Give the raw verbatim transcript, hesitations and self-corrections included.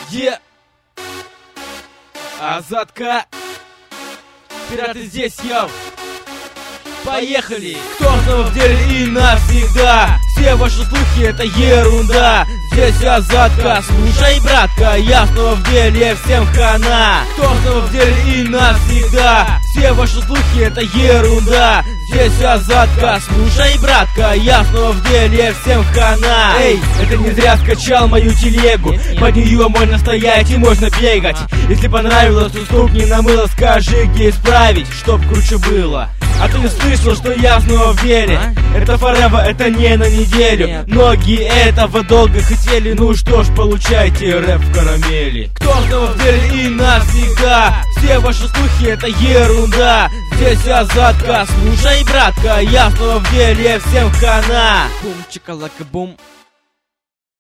Е Азатка. Пираты здесь, йоу. Поехали! Кто снова в деле и навсегда? Все ваши слухи это ерунда. Здесь Азатка, слушай, братка, я снова в деле, всем хана. Кто снова в деле и навсегда? Все ваши слухи это ерунда. Здесь Азатка, слушай, братка, я снова в деле, всем хана. Эй, это не зря скачал мою телегу. Под нее можно стоять и можно бегать. Если понравилось, то стукни на мыло, скажи, где исправить, чтоб круче было. А ты не слышал, что я снова в деле? А? Это forever, это не на неделю. Нет. Многие этого долго хотели. Ну что ж, получайте рэп в карамели. Кто снова в деле и навсегда? Все ваши слухи это ерунда. Здесь Азатка, слушай, братка, я снова в деле, всем хана. Бум, чикалака, бум.